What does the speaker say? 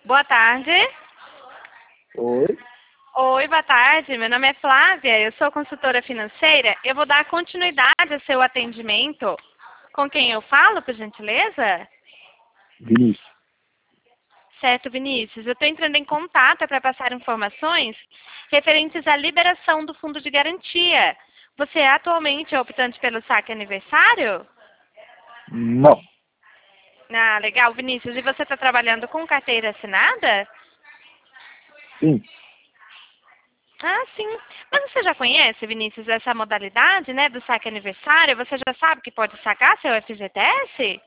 Boa tarde. Oi? Oi, boa tarde. Meu nome é Flávia, eu sou consultora financeira. Eu vou dar continuidade ao seu atendimento. Com quem eu falo, por gentileza? Vinícius. Certo, Vinícius. Eu estou entrando em contato para passar informações referentes à liberação do fundo de garantia. Você é atualmente optante pelo saque aniversário? Não. Ah, legal, Vinícius. E você está trabalhando com carteira assinada? Sim. Ah, sim. Mas você já conhece, Vinícius, essa modalidade, né, do saque aniversário? Você já sabe que pode sacar seu FGTS?